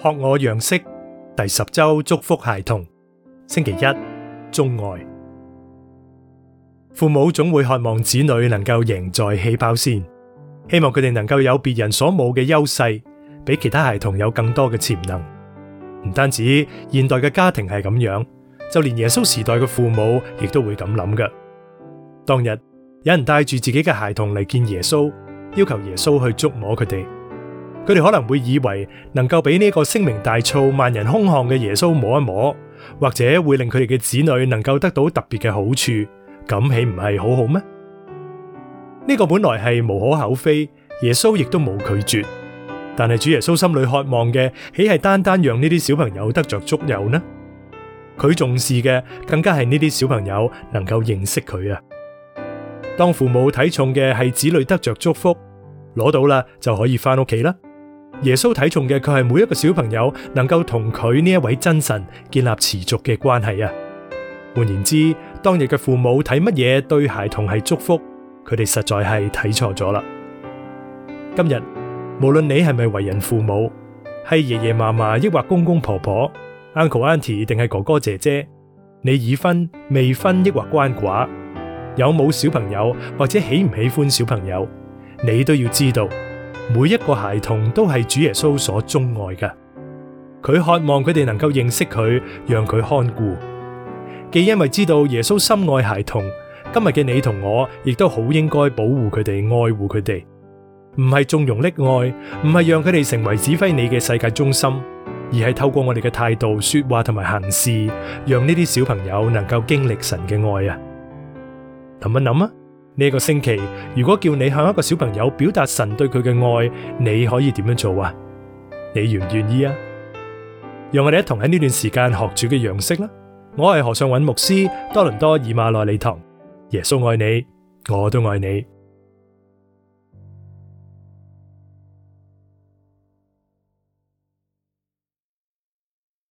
學我樣式第10周祝福孩童，星期1，鍾愛。父母總會渴望子女能夠贏在起跑線，希望佢哋能夠有別人所冇嘅優勢，比其他孩童有更多嘅潛能。唔單止現代嘅家庭係咁樣，就連耶穌時代嘅父母亦都會咁諗嘅。當日有人帶住自己嘅孩童嚟見耶穌，要求耶穌去觸摸佢哋。佢哋可能會以為能夠俾呢個聲名大噪、萬人空巷嘅耶穌摸一摸，或者會令佢哋嘅子女能夠得到特別嘅好處，咁豈唔係好好咩？呢個本來係無可厚非，耶穌亦都冇拒絕。但係主耶穌心裏渴望嘅，豈係單單讓呢啲小朋友得着足有呢？佢重視嘅更加係呢啲小朋友能夠認識佢啊！當父母睇重嘅係子女得着祝福，攞到啦就可以翻屋企啦。耶穌睇重嘅佢係每一個小朋友能夠同佢呢一位真神建立持續嘅關係啊！換言之，當日嘅父母睇乜嘢對孩童係祝福，佢哋實在係睇錯咗啦。今日無論你係咪為人父母，係爺爺嫲嫲抑或公公婆婆、uncle auntie 定係哥哥姐姐，你已婚未婚抑或鰥寡，有冇小朋友或者喜唔喜歡小朋友，你都要知道，每一個孩童都係主耶穌所鍾愛嘅。佢渴望佢哋能夠認識佢，讓佢看顧。既因為知道耶穌深愛孩童，今日嘅你同我亦都好應該保護佢哋、愛護佢哋。唔係縱容溺愛，唔係讓佢哋成為指揮你嘅世界中心，而係透過我哋嘅態度、說話同埋行事，讓呢啲小朋友能夠經歷神嘅愛啊！諗一諗啊，呢個星期如果叫你向一個小朋友表達神對佢嘅愛，你可以點樣做啊？你願唔願意啊？讓我哋一同喺呢段時間學主嘅樣式啦！我係何尚韻牧師，多倫多以馬內利堂。耶穌愛你，我都愛你。